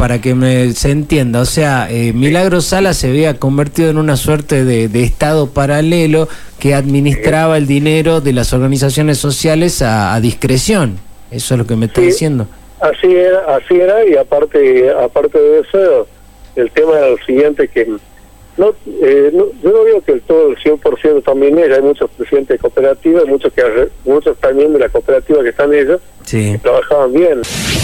para que se entienda. O sea, Milagros Sala se había convertido en una suerte de estado paralelo que administraba el dinero de las organizaciones sociales a discreción. Eso es lo que me está diciendo. Así era, y aparte de eso, el tema era lo siguiente, que yo no digo que todo el 100% también es, hay muchos presidentes de cooperativas, muchos también de la cooperativa que están ellos, que trabajaban bien.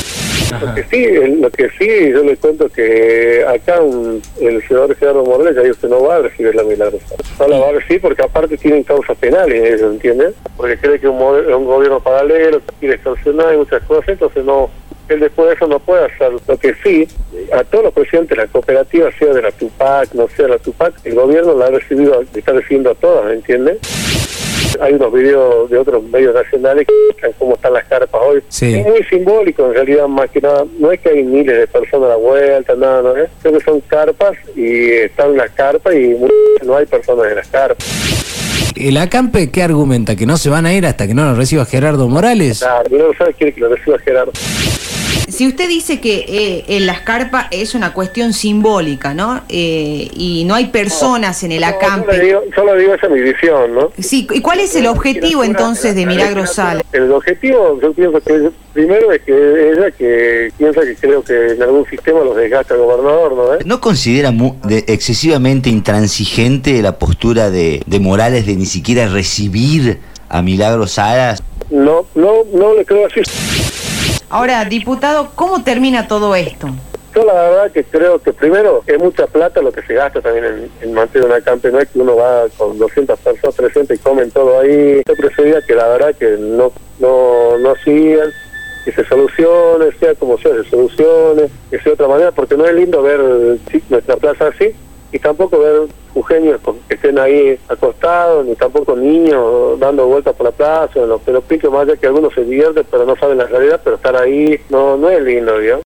Lo que sí, yo les cuento que acá el senador Gerardo Morales ya dijo que no va a recibir la Milagros Sala. La va a recibir porque aparte tienen causas penales ellos, ¿entienden? Porque cree que es un gobierno paralelo, que quiere extorsionar y muchas cosas, entonces no, él después de eso no puede hacer. Lo que sí, a todos los presidentes de la cooperativa, sea de la Tupac, no sea de la Tupac, el gobierno la ha recibido, está recibiendo a todas, ¿entienden? Hay unos videos de otros medios nacionales que muestran cómo están las carpas hoy. Es muy simbólico, en realidad, más que nada. No es que hay miles de personas a la vuelta, nada, ¿no? Creo que son carpas y están las carpas y no hay personas en las carpas. ¿El ACAMPE qué argumenta? ¿Que no se van a ir hasta que no lo reciba Gerardo Morales? Claro, no sabe, quiere que lo reciba Gerardo. Si usted dice que en las carpas es una cuestión simbólica, ¿no? Y no hay personas en el ACAMPE. Solo digo esa es mi visión, ¿no? Sí, ¿y cuál es el objetivo entonces de Milagros Sala? El objetivo, yo pienso que primero es que ella que piensa que creo que en algún sistema los desgasta el gobernador, ¿no? ¿No considera excesivamente intransigente la postura de Morales de ni siquiera recibir a Milagros Sala? No le creo así. Ahora, diputado, ¿cómo termina todo esto? Yo la verdad que creo que primero es mucha plata lo que se gasta también en mantener una ACAMPE, no es que uno va con 200 personas, 300 y comen todo ahí. Yo prefería que la verdad que no sigan, que se solucione, sea como sea, se solucione, que sea de otra manera, porque no es lindo ver nuestra plaza así, y tampoco ver jujeños que estén ahí acostados, ni tampoco niños dando vueltas por la plaza, pero pico más allá que algunos se divierten, pero no saben la realidad, pero estar ahí no es lindo, ¿no?